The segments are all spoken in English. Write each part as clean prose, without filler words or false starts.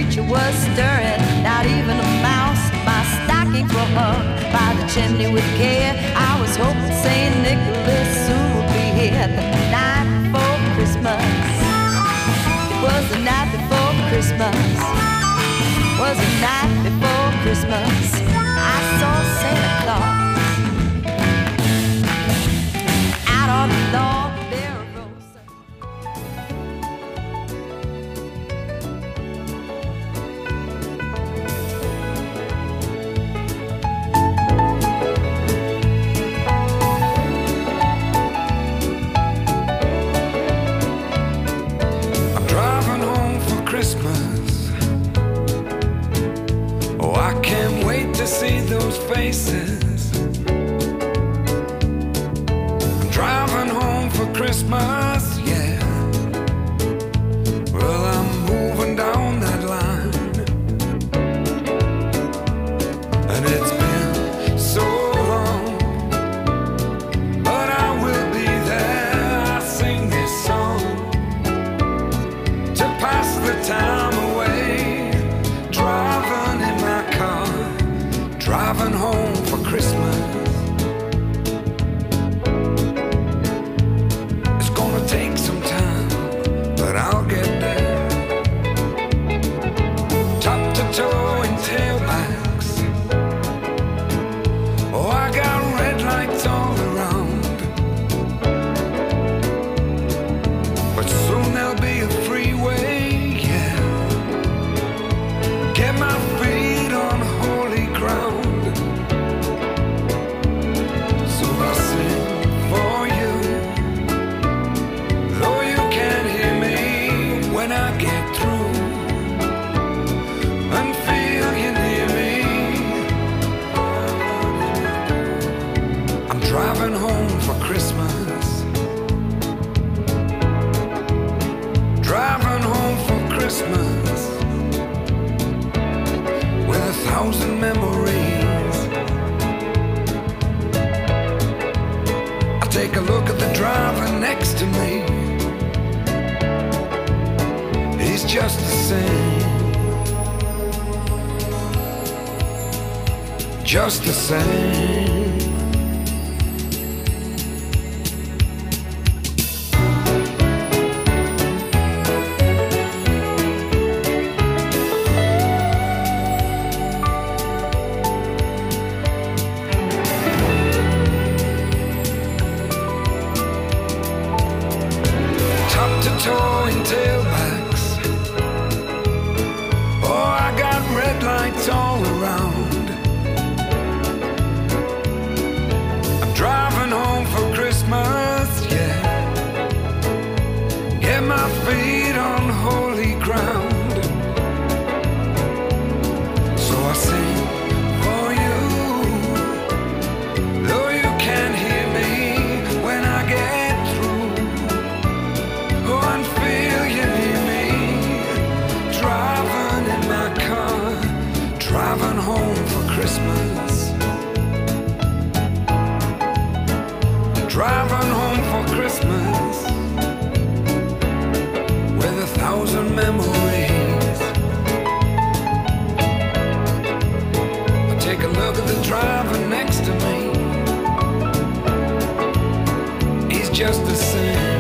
creature was stirring, not even a mouse. My stockings were hung by the chimney with care. I was hoping St. Nicholas soon would be here. The night before Christmas, it was the night before Christmas, was the night before Christmas. I saw Santa Claus out on the lawn. See those faces. I'm driving home for Christmas, yeah. Well, I'm moving down that line, and it's been so long, but I will be there. I sing this song to pass the time away, driving in my car, driving home for Christmas. It's gonna take some time, but I'll get there. Top to toe in tailbacks. Oh, I got red lights all around, but soon there'll be a freeway, yeah. Get my feet on holy ground. Driving home for Christmas, driving home for Christmas, with 1,000 memories. I take a look at the driver next to me. He's just the same, just the same. Towing tailbacks. Oh, I got red lights all around. I'm driving home for Christmas, yeah. Get my feet on holy ground. So I sing for you, though you can't hear me when I get through. And feel you near me, driving in my car, driving home for Christmas, driving home for Christmas, with 1,000 memories. I take a look at the driver next to me. He's just the same.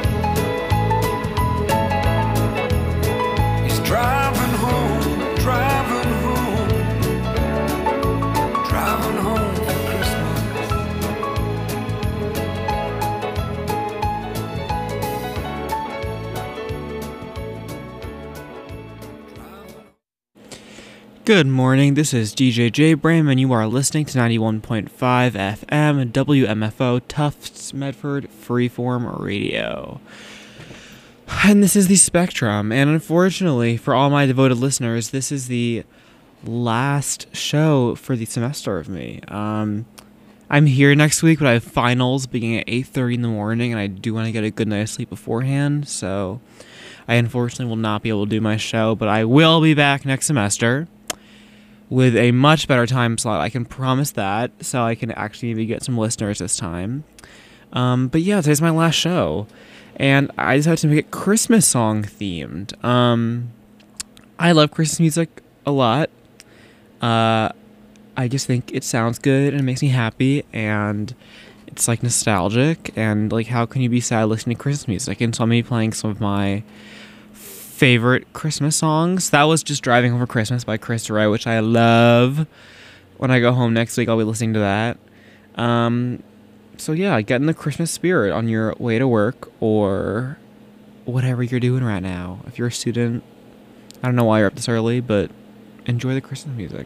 Driving home, driving home, driving home for Christmas. Good morning, this is DJ J. Bram, and you are listening to 91.5 FM WMFO Tufts Medford Freeform Radio. And this is the Spectrum, and unfortunately for all my devoted listeners, this is the last show for the semester of me. I'm here next week, but I have finals beginning at 8:30 in the morning, and I do want to get a good night's sleep beforehand, so I unfortunately will not be able to do my show, but I will be back next semester with a much better time slot. I can promise that, so I can actually maybe get some listeners this time. But yeah, today's my last show, and I decided to make it Christmas song themed. I love Christmas music a lot. I just think it sounds good and it makes me happy, and it's like nostalgic, and like how can you be sad listening to Christmas music? And so I'm gonna be playing some of my favorite Christmas songs. That was just Driving Home for Christmas by Chris Ray, which I love. When I go home next week, I'll be listening to that. So yeah, get in the Christmas spirit on your way to work or whatever you're doing right now. If you're a student, I don't know why you're up this early, but enjoy the Christmas music.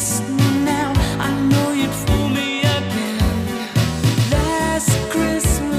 Christmas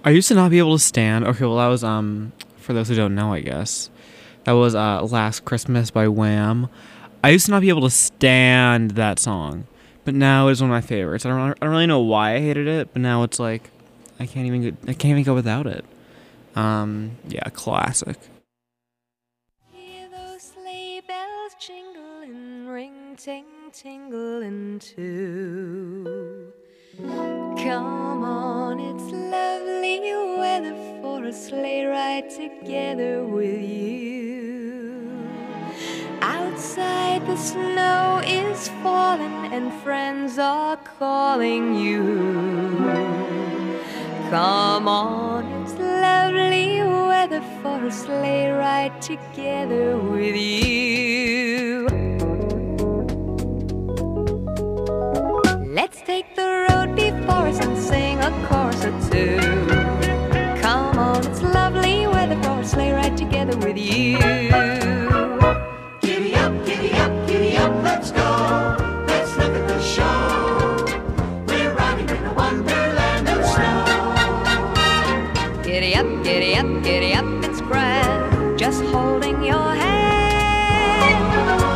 I used to not be able to stand. Okay, well that was for those who don't know, I guess that was Last Christmas by Wham. I used to not be able to stand that song, but now it's one of my favorites. I don't really know why I hated it, but now it's like I can't even go without it. Yeah, classic. Hear those sleigh bells jingling, ring ting tingling too. Come on, it's lovely weather for a sleigh ride together with you. Outside the snow is falling and friends are calling you. Come on, it's lovely weather for a sleigh ride together with you. Let's take the road before us and sing a chorus or two. Come on, it's lovely weather for a sleigh ride together with you. Giddy up, let's go. Let's look at the show. We're riding in a wonderland of snow. Giddy up, it's grand, just holding your hand.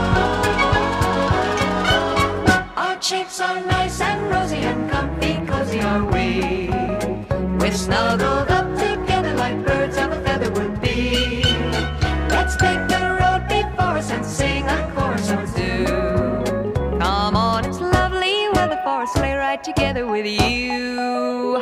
Our cheeks are nice and rosy and comfy, cozy are we. We're snuggled up together like birds of a feather would be. Let's take the road before us and sing a chorus or two. Come on, it's lovely weather for a sleigh ride together with you.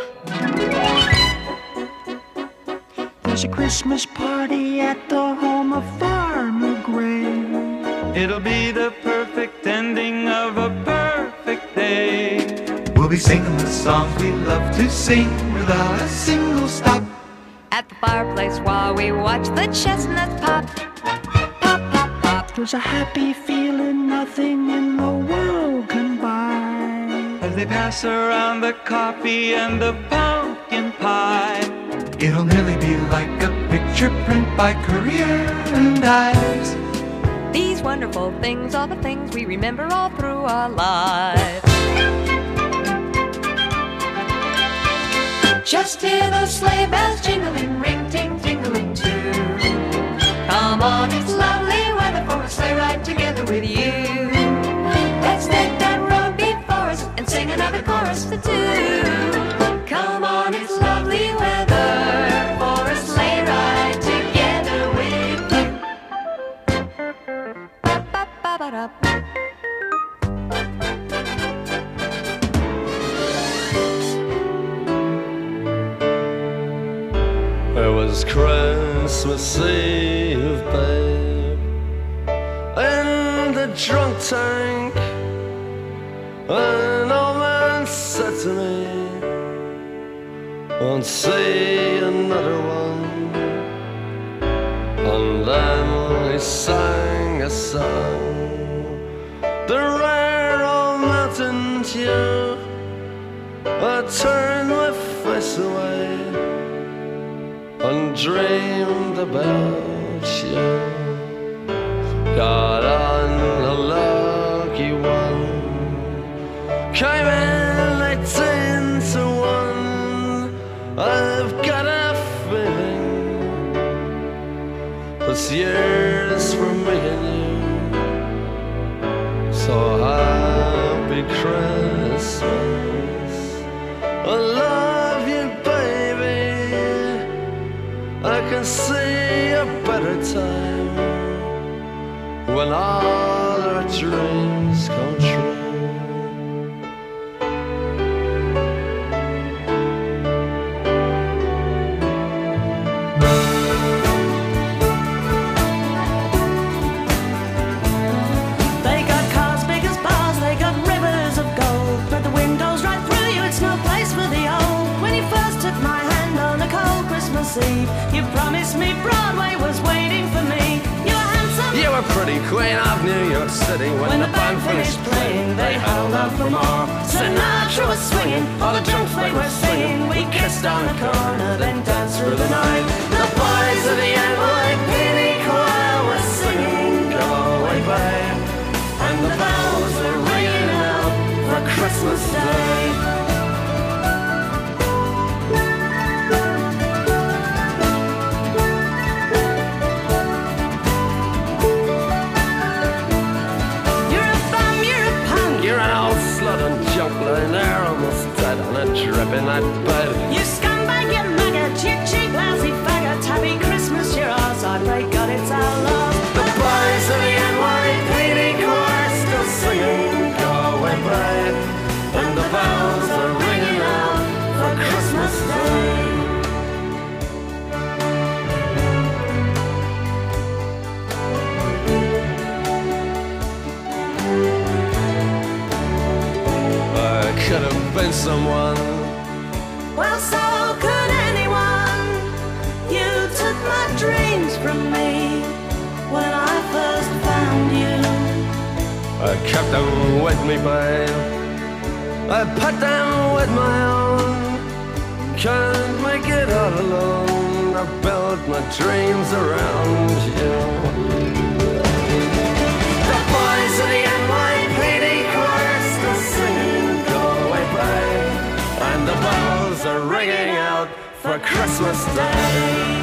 There's a Christmas party at the home of Farmer Gray. It'll be the perfect ending of a perfect day. We'll be singing the songs we love to sing without a single stop. At the fireplace while we watch the chestnuts pop. Pop, pop, pop. There's a happy feeling nothing in the world can buy. As they pass around the coffee and the pumpkin pie. It'll nearly be like a picture print by Career and Ives. These wonderful things are the things we remember all through our lives. Just hear those sleigh bells jingling, ring ting tingling too. Come on, it's lovely weather for a sleigh ride together with you. Let's take that road before us and sing another chorus or two. Come on, it's lovely weather for a sleigh ride together with you. Ba-ba-ba-ba-da. It was Christmas Eve, babe, in the drunk tank. An old man said to me, won't see another one. And then he sang a song, the rare old mountain tune. I turned my face away and dreamed about you. Got on a lucky one, came in 18 to 1. I've got a feeling this year's for me and you. So happy Christmas, I love you, baby. I can see a better time when all our dreams come true. They got cars big as bars, they got rivers of gold, but the windows right through you, it's no place for the old. When you first took my hand on a cold Christmas Eve, you promised me Broadway was waiting for me. You were handsome, You were pretty queen of New York City. When the band finished playing, they held out for more. Sinatra was swinging, all the drunks they were singing. We kissed on the corner, then danced through the night. The boys of the NYPD choir were singing, go away, babe. And the bells were ringing out for Christmas Day. junk lying there almost dead on a dripping night bed. You scumbag, you maggot, you cheap, lousy faggot. Happy Christmas, you're ours. I pray God it's our love. The boys of the NYPD choir still singing Go Away Bride, and the bells are ringing out for Christmas Day. Could have been someone. Well, so could anyone. You took my dreams from me when I first found you. I kept them with me, babe. I put them with my own. Can't make it all alone. I built my dreams around you. The boys of the NYPD choir still singing Go Away Bride, and the bells are ringing out for Christmas Day.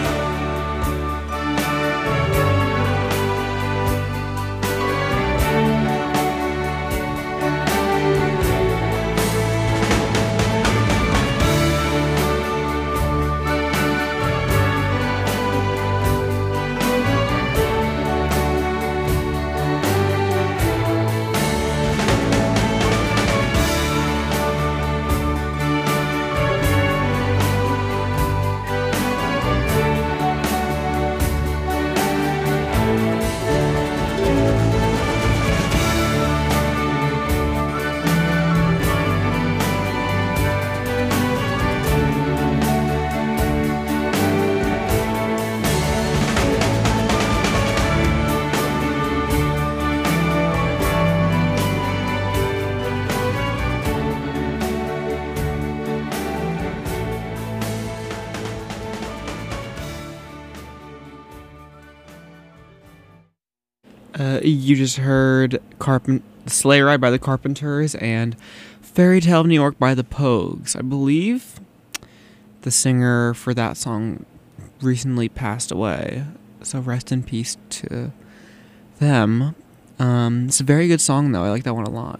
You just heard Sleigh Ride by the Carpenters and Fairy Tale of New York by the Pogues. I believe the singer for that song recently passed away, so rest in peace to them. It's a very good song, though. I like that one a lot.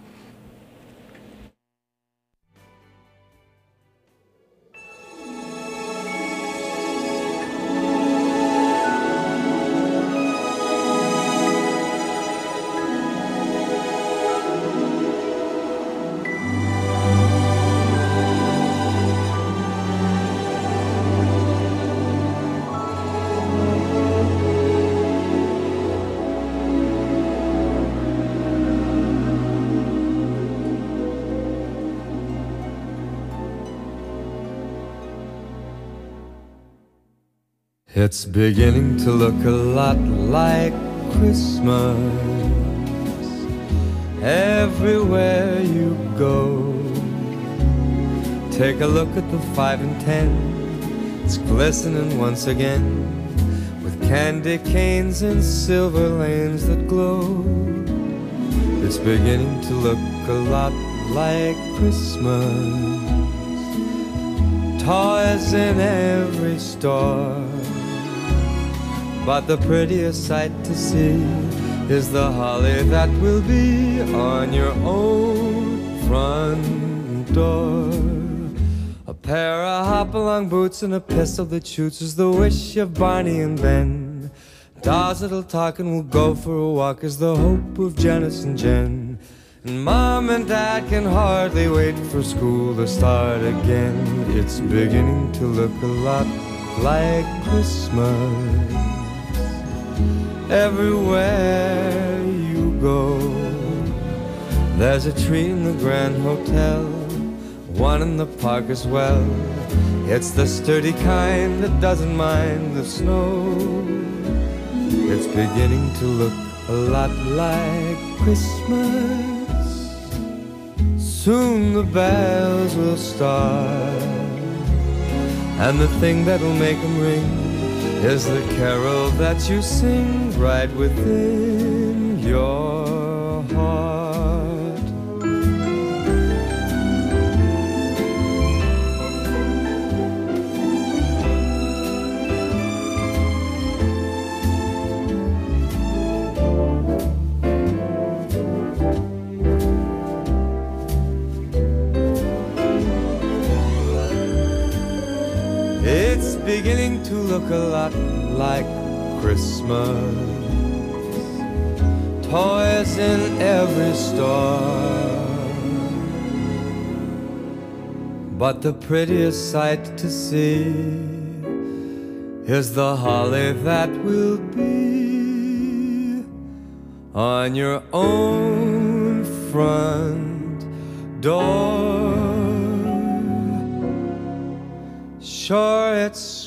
It's beginning to look a lot like Christmas everywhere you go. Take a look at the 5 and 10. It's glistening once again with candy canes and silver lanes that glow. It's beginning to look a lot like Christmas. Toys in every store, but the prettiest sight to see is the holly that will be on your own front door. A pair of hop-along boots and a pistol that shoots is the wish of Barney and Ben. Dolls that'll talk and will go for a walk is the hope of Janice and Jen. And Mom and Dad can hardly wait for school to start again. It's beginning to look a lot like Christmas everywhere you go. There's a tree in the Grand Hotel, one in the park as well. It's the sturdy kind that doesn't mind the snow. It's beginning to look a lot like Christmas. Soon the bells will start, and the thing that'll make them ring is the carol that you sing right within your heart. beginning to look a lot like Christmas. Toys in every store, but the prettiest sight to see is the holly that will be on your own front door. Sure, it's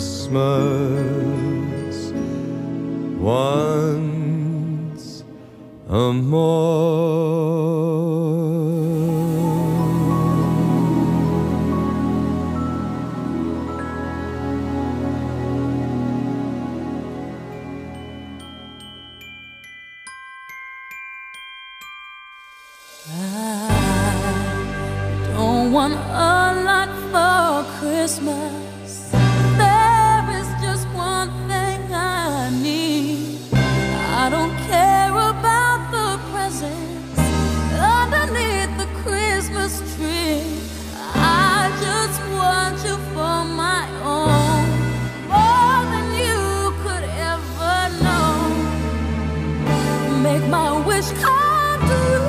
Christmas once more. Want a lot for Christmas. There is just one thing I need. I don't care about the presents underneath the Christmas tree. I just want you for my own, more than you could ever know. Make my wish come true.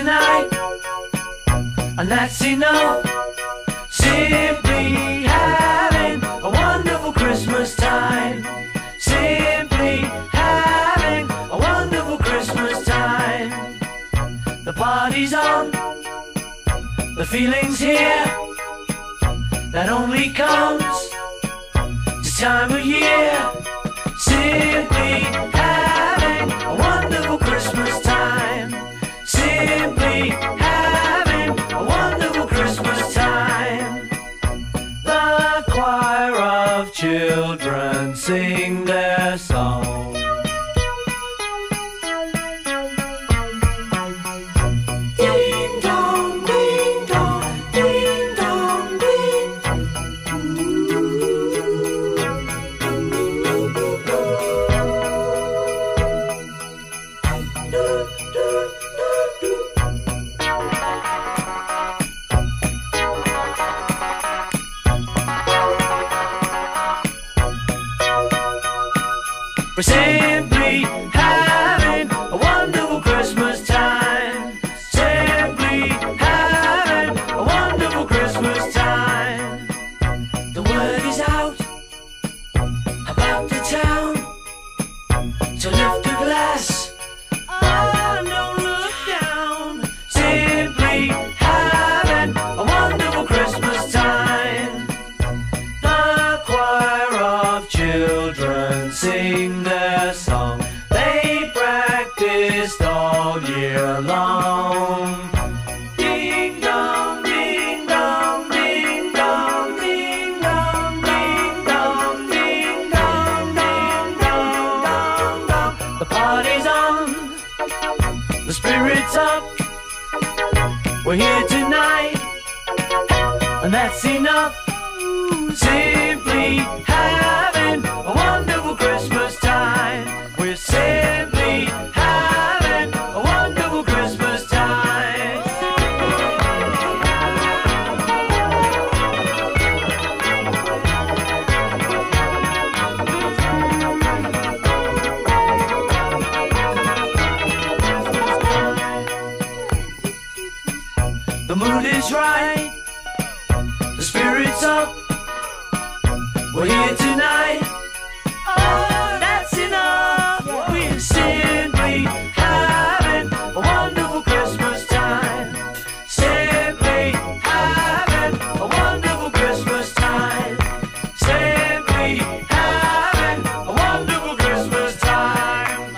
tonight, and that's enough. Simply having a wonderful Christmas time. Simply having a wonderful Christmas time. The party's on, the feeling's here, that only comes this time of year. Simply having a wonderful Christmas time. Simply having a wonderful Christmas time. The choir of children sing their song. Ding dong, ding dong, ding dong, ding. We're simply having a wonderful Christmas time. Simply having a wonderful Christmas time. The word is out about the town to lift a glass. Oh, don't look down. Simply having a wonderful Christmas time. The choir of children sing their song. They practiced all year long. Ding dong, ding dong, ding dong, ding dong, ding dong, ding dong, ding dong, dong, dong. The party's on, the spirit's up. We're here tonight, and that's enough. Simply having a wonderful Christmas time. We're simply having a wonderful Christmas time. The mood is right, the spirit's up. We're here tonight. Oh, that's enough. We're simply having a wonderful Christmas time. Simply having a wonderful Christmas time. Simply having a wonderful Christmas time.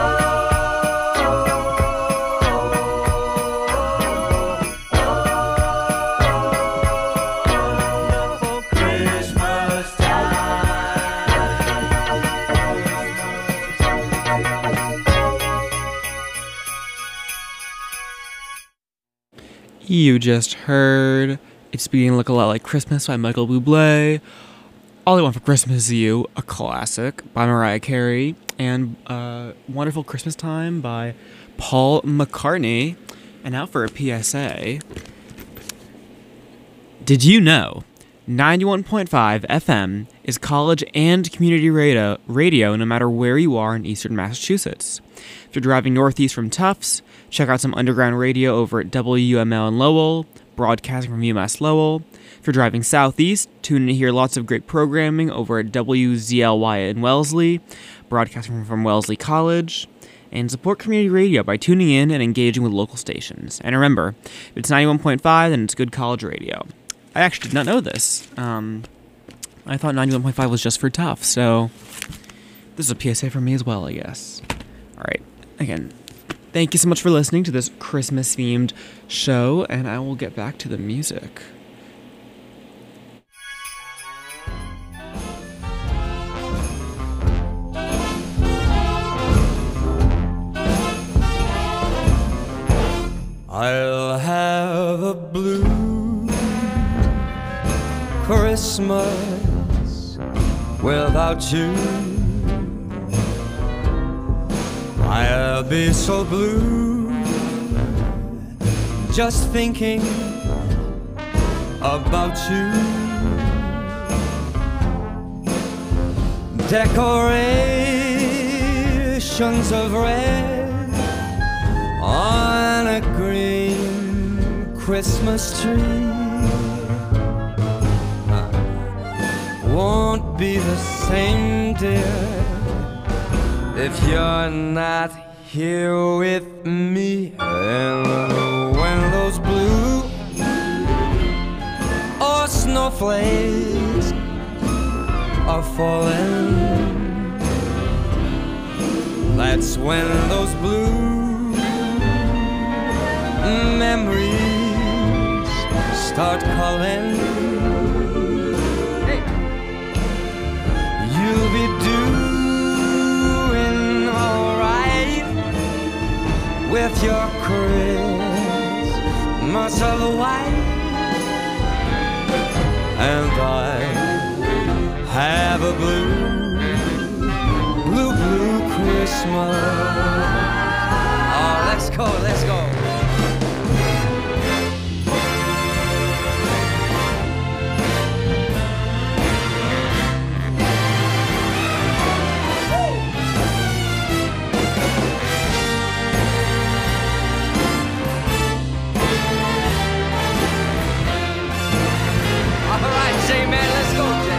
Wonderful Christmas You just heard It's Beginning to Look a Lot Like Christmas by Michael Bublé, All I Want for Christmas Is You, a classic by Mariah Carey, and Wonderful Christmas Time by Paul McCartney. And now for a PSA. Did you know 91.5 FM is college and community radio no matter where you are in eastern Massachusetts? If you're driving northeast from Tufts, check out some underground radio over at WML in Lowell, broadcasting from UMass Lowell. If you're driving southeast, tune in to hear lots of great programming over at WZLY in Wellesley, broadcasting from Wellesley College. And support community radio by tuning in and engaging with local stations. And remember, if it's 91.5, then it's good college radio. I actually did not know this. I thought 91.5 was just for Tufts, so this is a PSA for me as well, I guess. All right, again, thank you so much for listening to this Christmas-themed show, and I will get back to the music. I'll have a blue Christmas without you. I'll be so blue just thinking about you. Decorations of red on a green Christmas tree won't be the same, dear, if you're not here with me. And when those blue or snowflakes are falling, that's when those blue memories start calling. Hey. You'll be doing alright with your Christmas of white, and I have a blue Christmas. Oh, let's go, let's go. All right, Jay, man, let's go, Jay.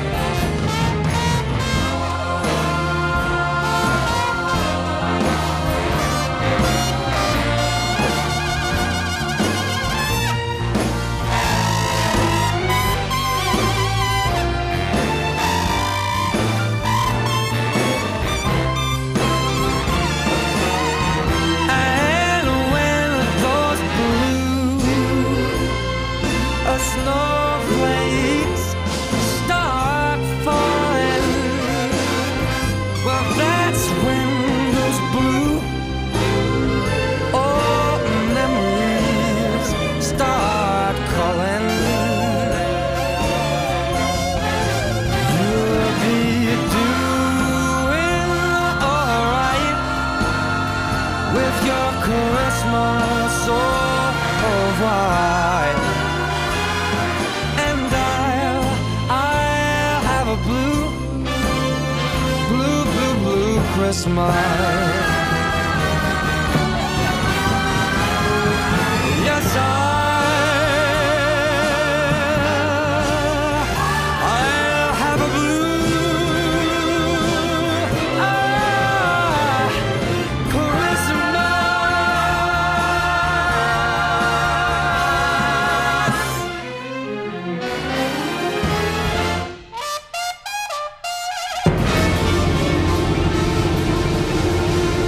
Snowflakes start falling, well, that's when those blue old memories start calling. You'll be doing alright with your Christmas so white. Blue Christmas. Yes, I'll have a blue Christmas.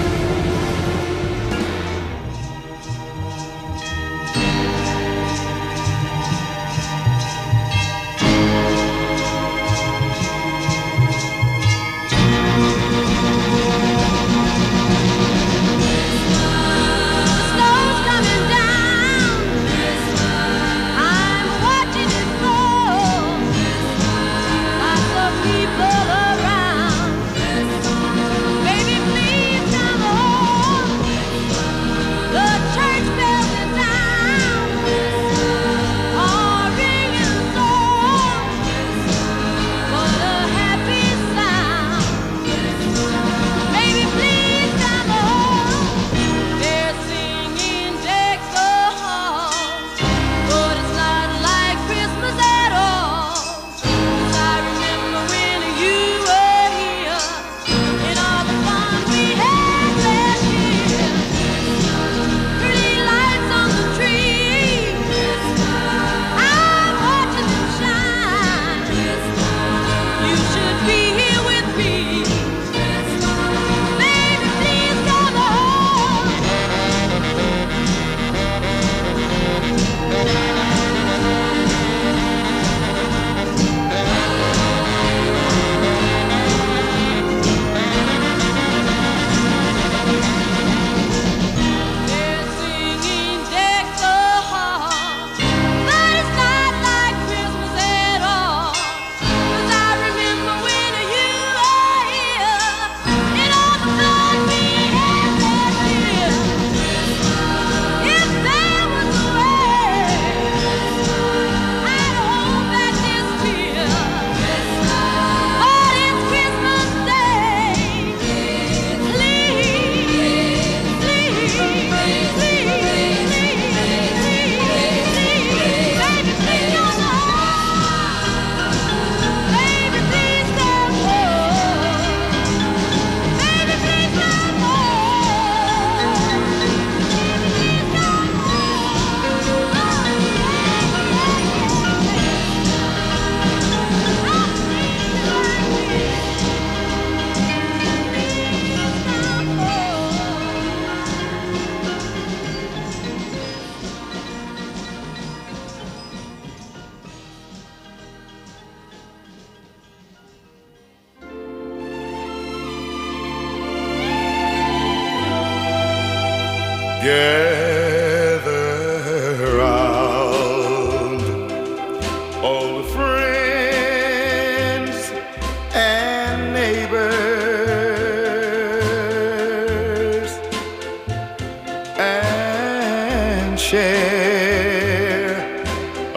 share a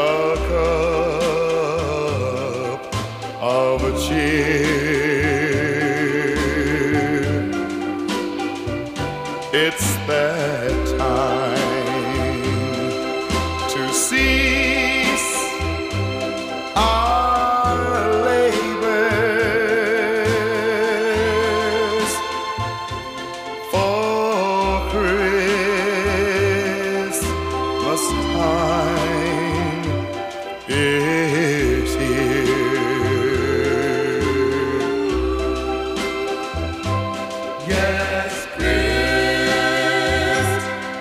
cup of cheer. It's that time to cease our labors, for Christmas time is here. Yes, Christmas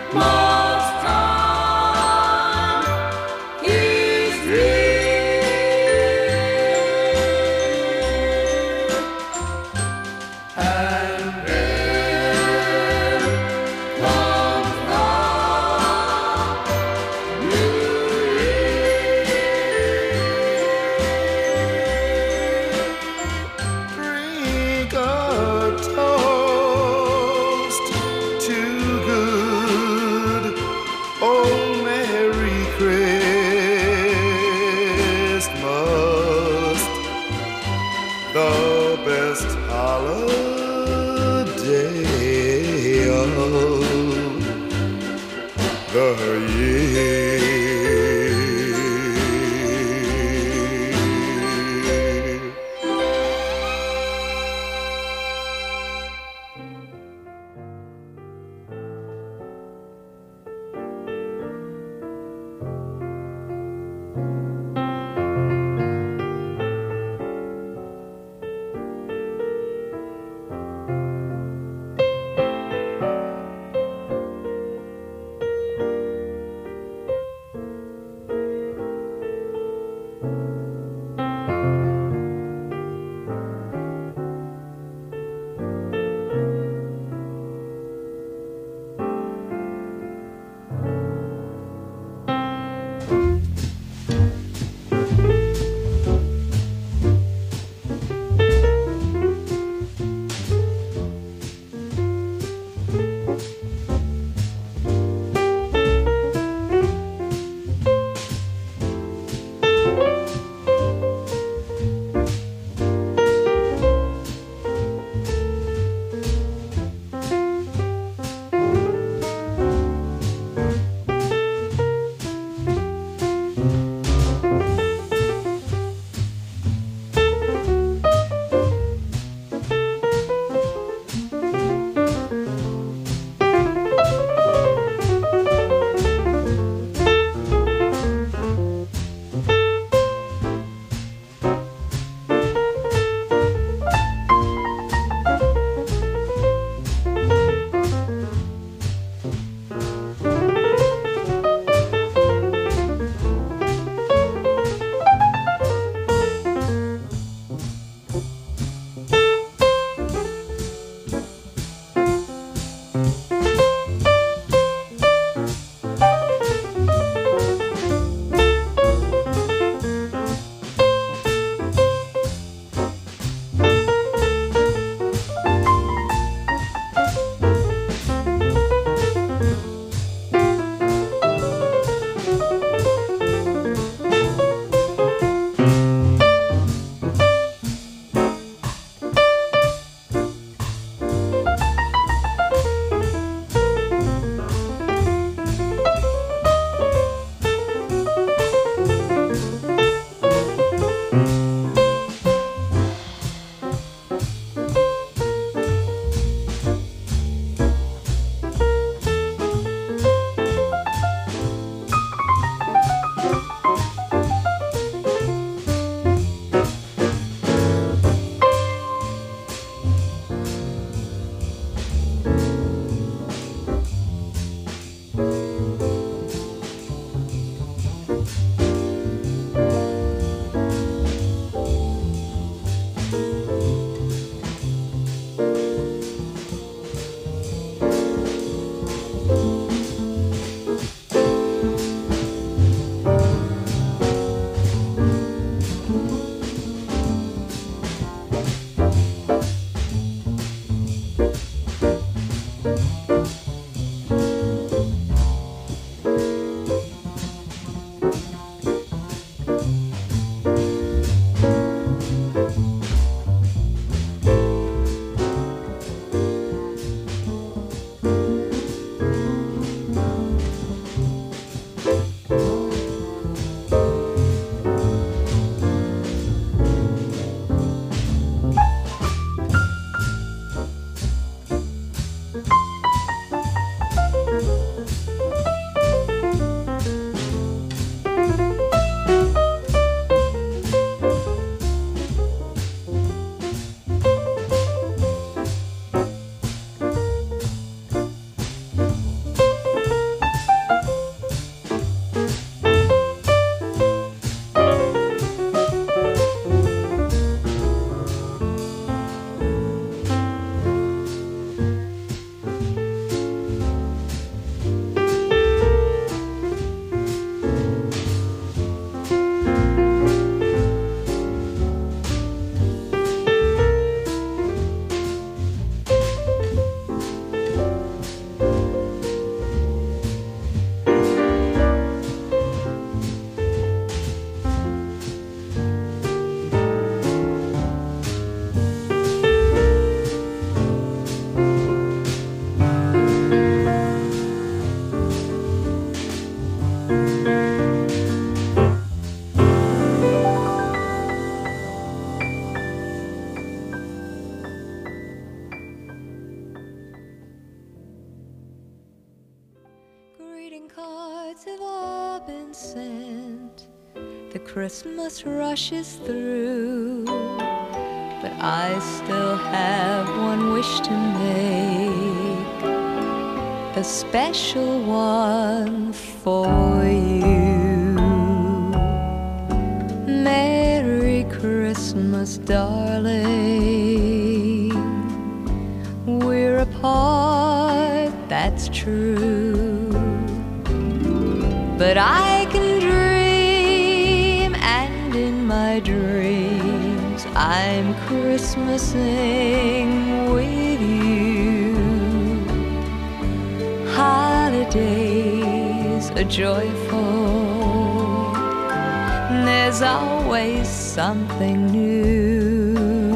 time is here. And there comes the new year. Drink a toast to good old Merry Christmas, the best holiday of the year. cards have all been sent, the Christmas rushes through, but I still have one wish to make, a special one for you. Merry Christmas, darling. We're apart, that's true, but I can dream, and in my dreams I'm Christmasing with you. Holidays are joyful, there's always something new,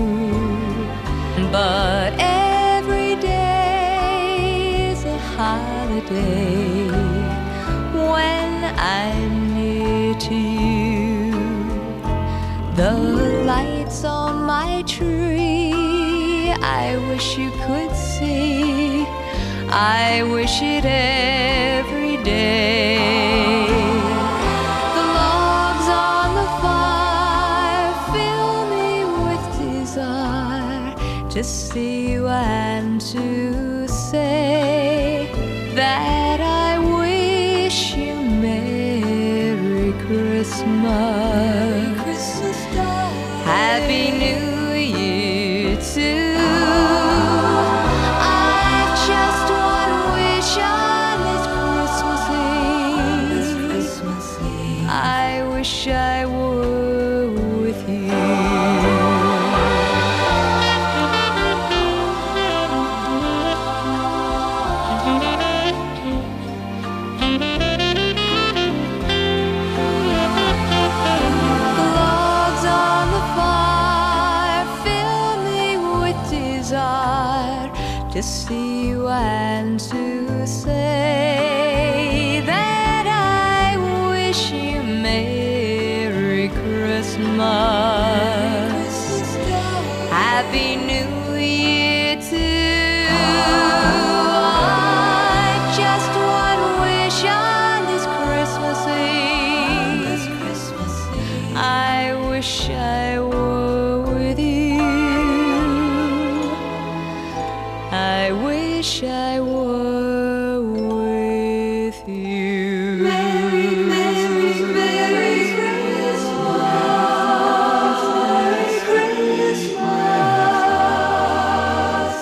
but every day is a holiday when I'm near to you. The lights on my tree, I wish you could see, I wish it every day. The logs on the fire fill me with desire to see you and to say that I wish you Merry Christmas. Happy New Year too. I've just one wish on this Christmas Eve. I wish I were with you. To see you and to say that I wish you Merry Christmas. Happy New Year too. I've just one wish on this Christmas Eve. I wish I were with you. I wish I were with you. Merry, Merry, Merry Christmas. Merry Christmas,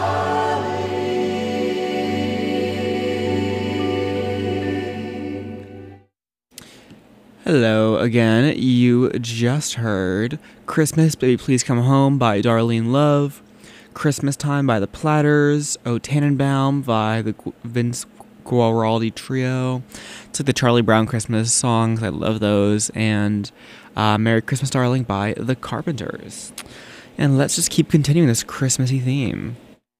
darling. Hello again. You just heard Christmas, Baby Please Come Home by Darlene Love, Christmas Time by the Platters, O Tannenbaum by the Vince Guaraldi Trio. It's like the Charlie Brown Christmas songs. I love those. And Merry Christmas, Darling by the Carpenters. And let's just keep continuing this Christmassy theme.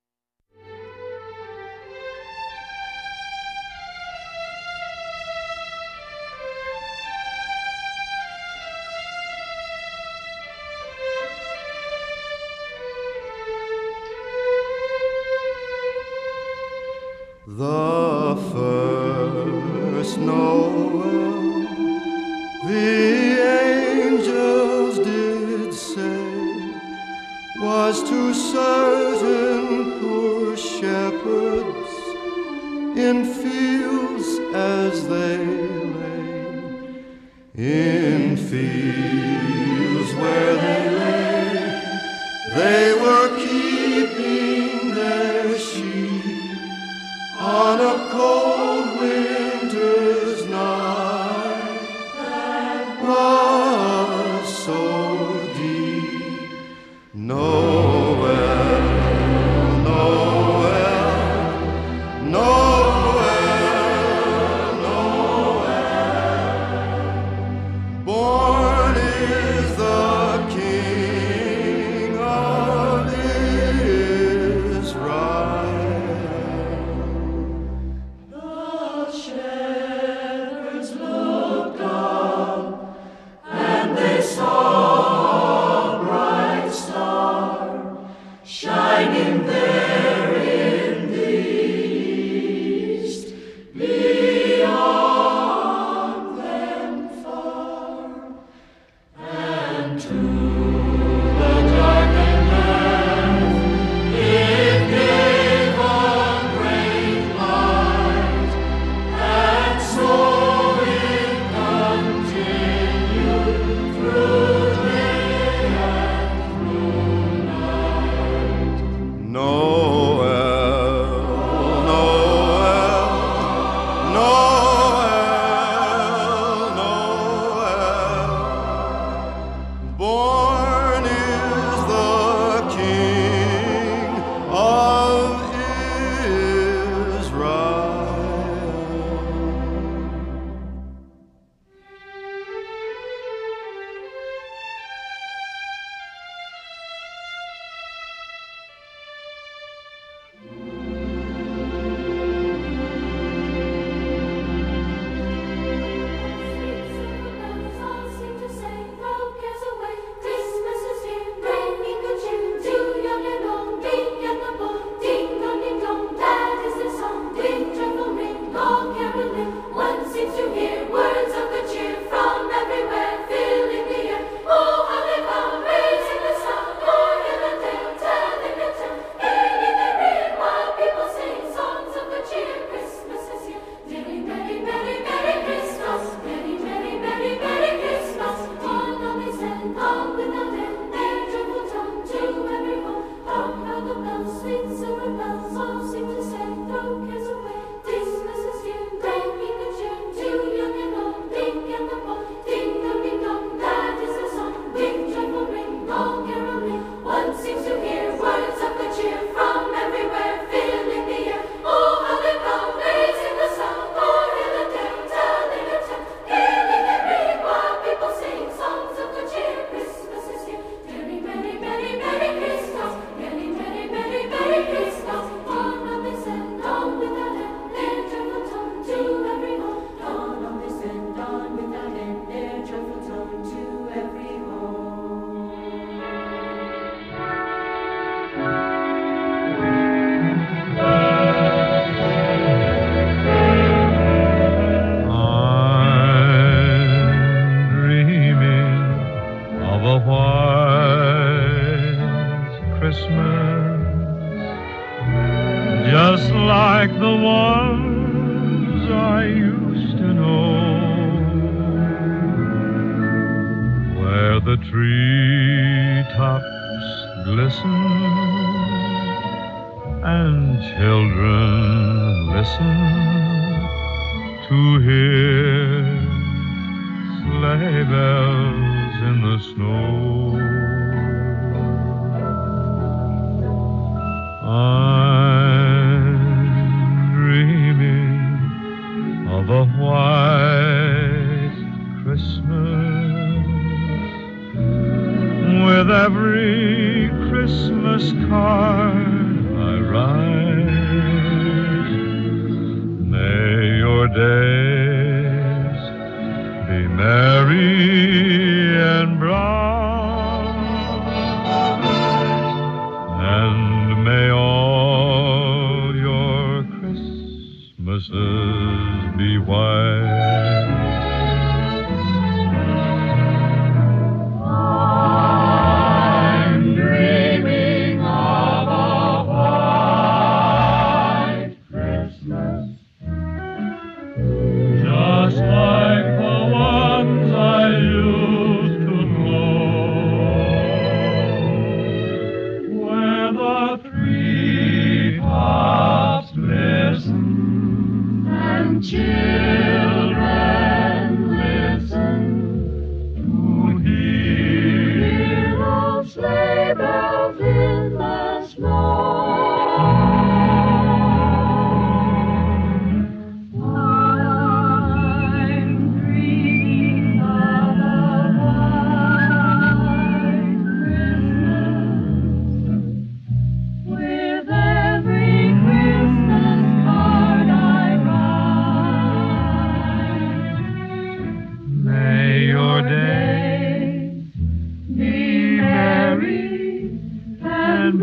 The first Noel, the angels did say, was to certain poor shepherds in fields as they lay, in fields where they lay, they were keeping their sheep on a cold winter's night that was so deep. Noel, Noel, Noel, Noel. Born is the King of treetops glisten and children listen to hear sleigh bells in the snow. I'm dreaming of a white Christmas with every Christmas card I write. May your days be merry and bright, and may all your Christmases be white. I'm dreaming of a white Christmas, just like the ones I used to know, where the treetops glisten and children listen to hear those sleigh bells in the snow. I'm dreaming of a white Christmas with every Christmas card I write. May your days be merry and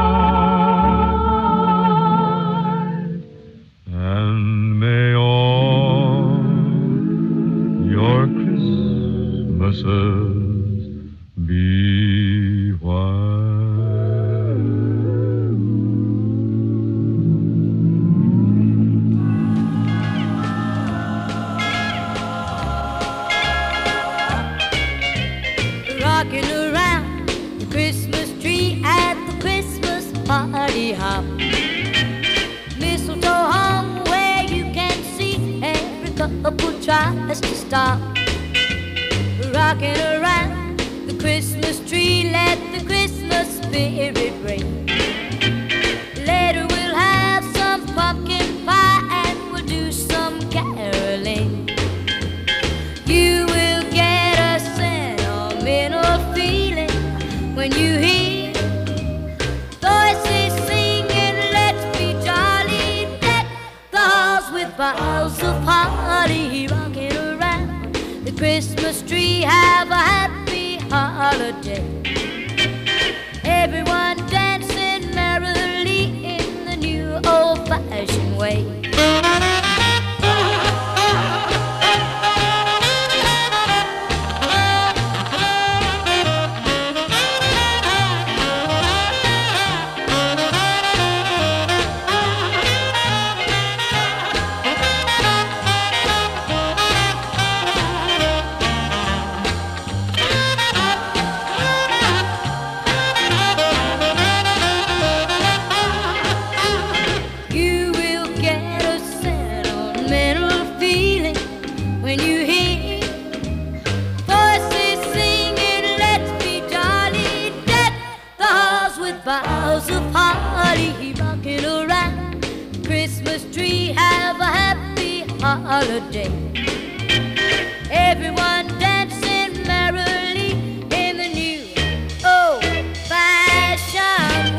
bright, and may all your Christmases be white. Rocking around the Christmas tree at the Christmas party hop. Mistletoe hung where you can see every couple tries to stop. Rocking around the Christmas tree, let the Christmas spirit ring. Later we'll have some pumpkin pie and we'll do some caroling. You will get a sentimental feeling when you hear voices singing, let's be jolly, deck the halls with boughs of holly. Rocking around the Christmas tree, have a happy holiday. Everyone dancing merrily in the new old-fashioned way. You will get a sentimental feeling when you hear voices singing, let's be jolly, deck the halls with boughs of holly. Rocking around the Christmas tree, have a happy holiday. Everyone dancing merrily in the new old-fashioned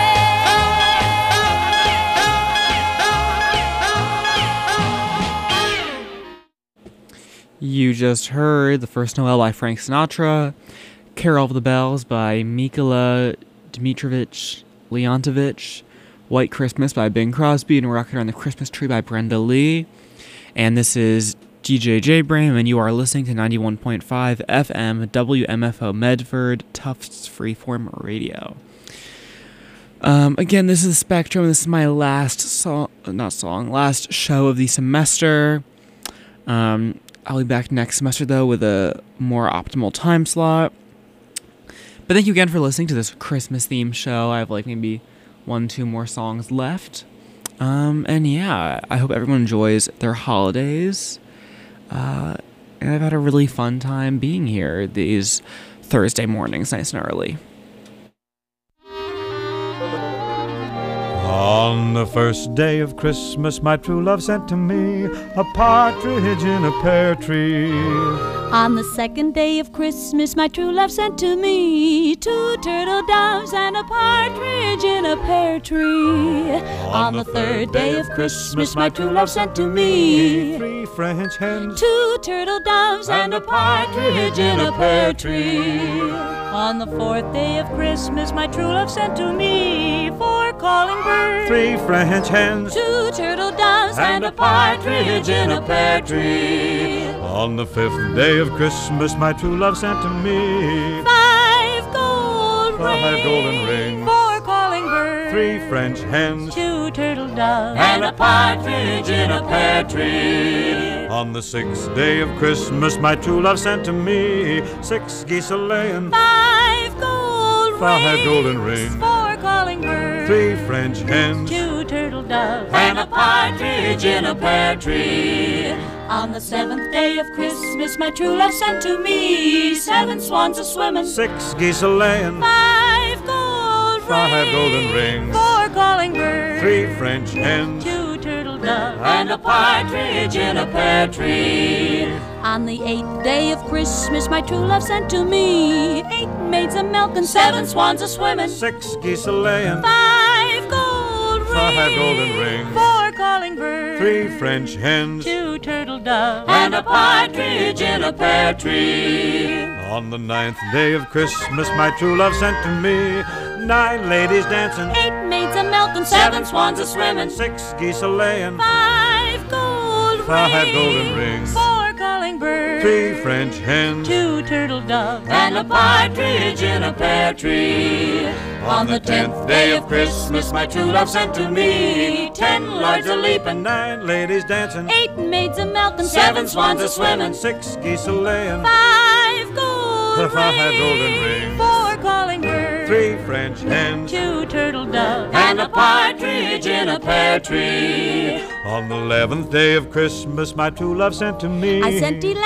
way. You just heard The First Noel by Frank Sinatra, Carol of the Bells by Mikola Dmitrovich Leontovich, White Christmas by Bing Crosby, and Rocking Around the Christmas Tree by Brenda Lee. And this is GJJ Braham, and you are listening to 91.5 FM WMFO Medford, Tufts Freeform Radio. Again, this is Spectrum. This is my last show of the semester. I'll be back next semester, though, with a more optimal time slot. But thank you again for listening to this Christmas themed show. I have like maybe 1-2 more songs left. And yeah, I hope everyone enjoys their holidays. And I've had a really fun time being here these Thursday mornings, nice and early. On the first day of Christmas, my true love sent to me a partridge in a pear tree. On the second day of Christmas, my true love sent to me 2 turtle doves and a partridge in a pear tree. On the third day of Christmas, my true love sent to me 3 French hens, 2 turtle doves and a partridge in a pear tree. On the fourth day of Christmas, my true love sent to me 4 calling birds, 3 French hens, 2 turtle doves and a partridge in a pear tree. On the 5th day of Christmas, my true love sent to me 5 golden rings, 4 calling birds, 3 French hens, 2 turtle doves and a partridge in a pear tree. On the 6th day of Christmas, my true love sent to me 6 geese a-laying, 5 golden rings, 4 calling birds, 3 French hens, 2 turtle doves and a partridge in a pear tree. On the 7th day of Christmas, my true love sent to me 7 swans a-swimming, 6 geese a-laying, 5 golden rings, 4 calling birds, 3 French hens, 2 turtle doves and a partridge in a pear tree. On the 8th day of Christmas, my true love sent to me 8 maids a-milking, 7 swans a-swimming, 6 geese a-laying, 5 golden rings, 4 calling birds, 3 French hens, 2 turtle doves and a partridge in a pear tree. On the 9th day of Christmas, my true love sent to me 9 ladies dancing, 8 maids a-milking, 7 swans a-swimming, 6 geese a-laying, 5 golden rings, 4 calling birds, 3 French hens, 2 turtle doves and a partridge in a pear tree. On the 10th day of Christmas, my true love sent to me 10 lords a-leaping, 9 ladies dancing, 8 maids a-milking, 7 swans a-swimming, 6 geese a-laying, 5 golden rings, 4 calling birds, 3 French hens, 2 turtle doves and a partridge in a pear tree. On the 11th day of Christmas, my true love sent to me I sent 11